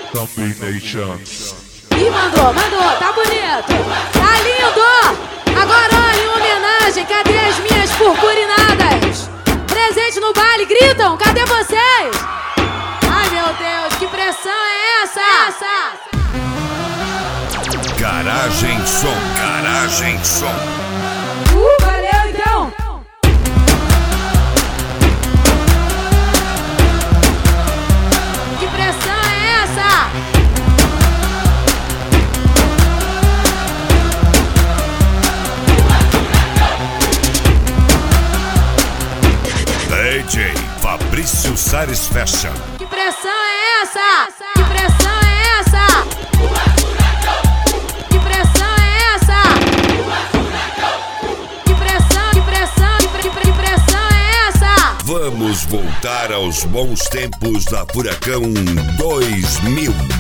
Combination. Ih, mandou, tá bonito, tá lindo. Agora, ó, em homenagem, cadê as minhas purpurinadas? Presente no baile, gritam, cadê vocês? Ai, meu Deus, que pressão é essa? Garagem Som. Valeu então. Que pressão é essa? DJ Fabrício Sares Fashion. Que pressão é essa? Que pressão é essa? Que pressão é essa? Que pressão é essa? Vamos voltar aos bons tempos da Furacão 2000.